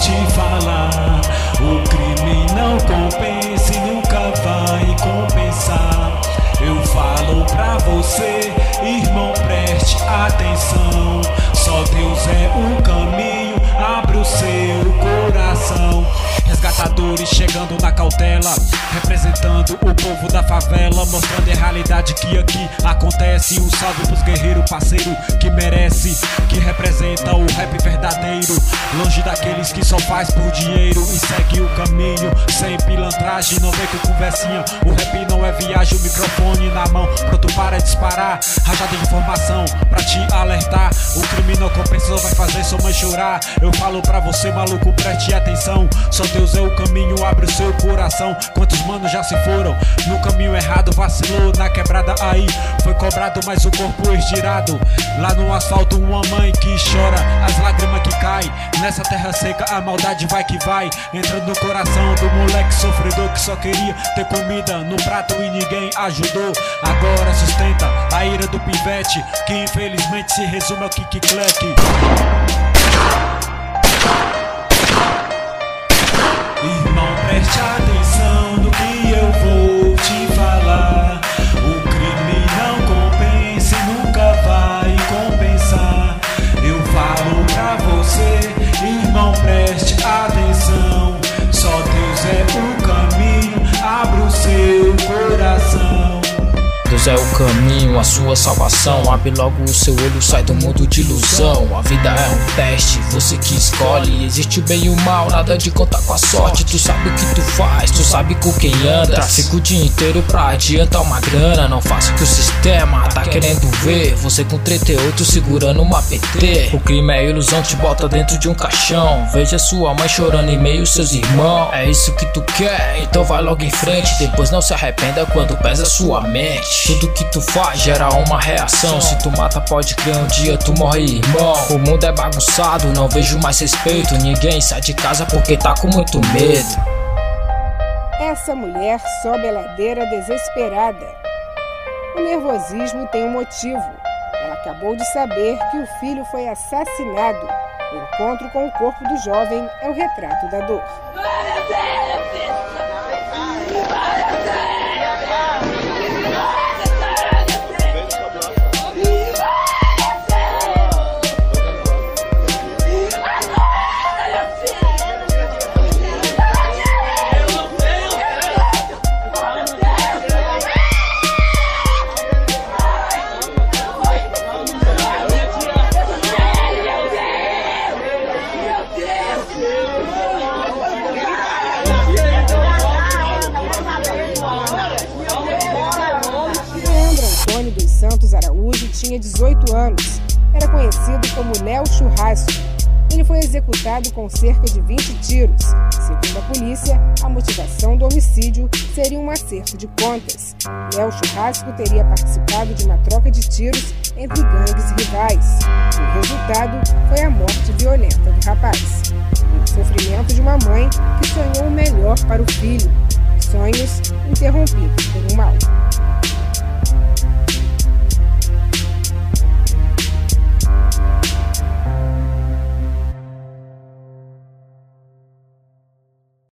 te falar, o crime não compensa e nunca vai compensar. Eu falo pra você, irmão, preste atenção. Só Deus é o caminho, abre o seu coração. Resgatadores chegando na cautela, representando o povo da favela, mostrando a realidade que aqui acontece. Um salve pros guerreiros parceiro que merece, que representa o rap verdadeiro, longe daqueles que só faz por dinheiro e segue o caminho sem pilantragem. Não vem com conversinha, o rap não é viagem, o microfone na mão, pronto para disparar, rajada de informação pra te alertar. O crime não compensa, vai fazer sua mãe chorar. Eu falo pra você, maluco, preste atenção. Só Deus é o caminho, abre o seu coração. Quantos manos já se foram no caminho errado, vacilou na quebrada aí, foi cobrado, mas o corpo estirado. Lá no asfalto uma mãe que chora, as lágrimas que caem. Nessa terra seca a maldade vai que vai, entrando no coração do moleque sofredor que só queria ter comida no prato e ninguém ajudou. Agora sustenta a ira do pivete, que infelizmente se resume ao kick-clack. Irmão, preste atenção no que eu vou te falar. O crime não compensa e nunca vai compensar. Eu falo pra você, irmão, preste atenção. Só Deus é o caminho, abre o seu coração. Deus é o caminho, a sua salvação. Abre logo o seu olho, sai do mundo de ilusão. A vida é um teste, você que escolhe. Existe o bem e o mal, nada de contar com a sorte. Tu sabe o que tu faz, tu sabe com quem anda. Fica o dia inteiro pra adiantar uma grana. Não faça o que o sistema tá querendo ver. Você com 38 segurando uma PT. O crime é ilusão, te bota dentro de um caixão. Veja sua mãe chorando em meio aos seus irmãos. É isso que tu quer, então vai logo em frente. Depois não se arrependa quando pesa sua mente. Tudo que tu faz gera uma reação. Se tu mata pode crer um dia tu morre, irmão. O mundo é bagunçado, não vejo mais respeito. Ninguém sai de casa porque tá com muito medo. Essa mulher sobe a ladeira desesperada. O nervosismo tem um motivo. Ela acabou de saber que o filho foi assassinado. O encontro com o corpo do jovem é o retrato da dor. Santos Araújo tinha 18 anos. Era conhecido como Léo Churrasco. Ele foi executado com cerca de 20 tiros. Segundo a polícia, a motivação do homicídio seria um acerto de contas. Léo Churrasco teria participado de uma troca de tiros entre gangues rivais. O resultado foi a morte violenta do rapaz. O sofrimento de uma mãe que sonhou o melhor para o filho. Sonhos interrompidos por um mal.